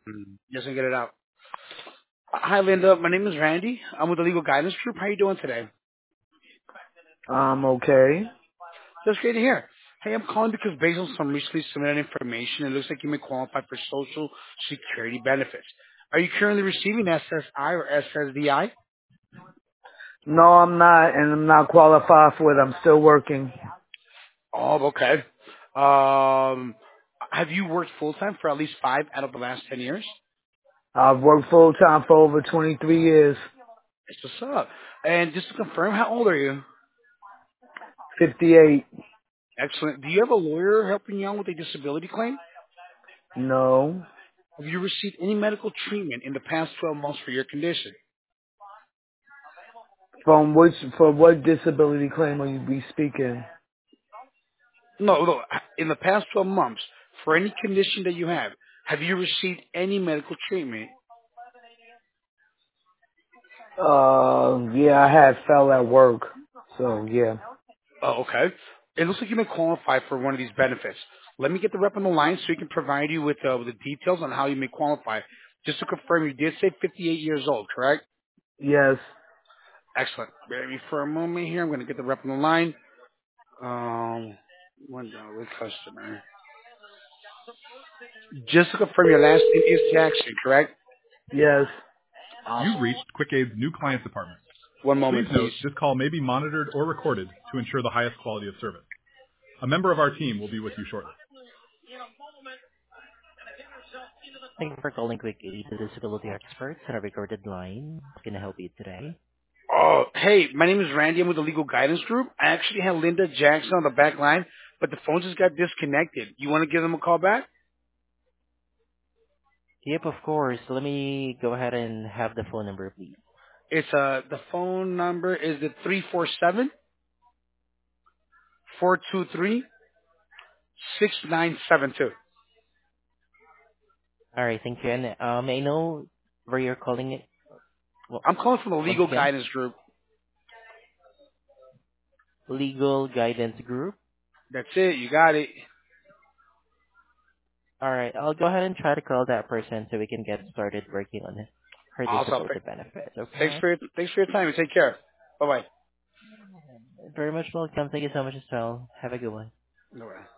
Just to get it out. Hi, Linda. My name is Randy. I'm with the Legal Guidance Group. How you doing today? Okay. That's great to hear. Hey, I'm calling because based on some recently submitted information, it looks like you may qualify for Social Security benefits. Are you currently receiving SSI or SSDI? No, I'm not, and I'm not qualified for it. I'm still working. Oh, okay. Um, have you worked full time for at least 5 out of the last 10 years? I've worked full time for over 23 years. It's what's up. And just to confirm, how old are you? 58. Excellent. Do you have a lawyer helping you out with a disability claim? No. Have you received any medical treatment in the past 12 months for your condition? For what disability claim are you be speaking? No, no. In the past 12 months, for any condition that you have you received any medical treatment? Yeah, I had fell at work. So, yeah. Oh, okay. It looks like you may qualify for one of these benefits. Let me get the rep on the line so he can provide you with the details on how you may qualify. Just to confirm, you did say 58 years old, correct? Yes. Excellent. Bear with me for a moment here. I'm going to get the rep on the line. One dollar with customer. Just to confirm, your last name is Jackson, correct? Yes. You've reached QuickAid's new client department. One moment, please. Note, this call may be monitored or recorded to ensure the highest quality of service. A member of our team will be with you shortly. Thank you for calling Quick Aid, the disability experts on a recorded line. How can I help you today? Oh, hey, my name is Randy. I'm with the Legal Guidance Group. I actually have Linda Jackson on the back line, but the phone just got disconnected. You want to give them a call back? Yep, of course. Let me go ahead and have the phone number, please. It's the phone number is the 347-423-6972. All right, thank you. And may I know where you're calling it? Well, I'm calling from the once Legal again, Guidance Group. Legal Guidance Group. That's it. You got it. All right, I'll go ahead and try to call that person so we can get started working on it. Her Awesome. disability benefits, Thanks okay? thanks for your time and take care. Bye bye. Very much welcome. Thank you so much as well. Have a good one. No way.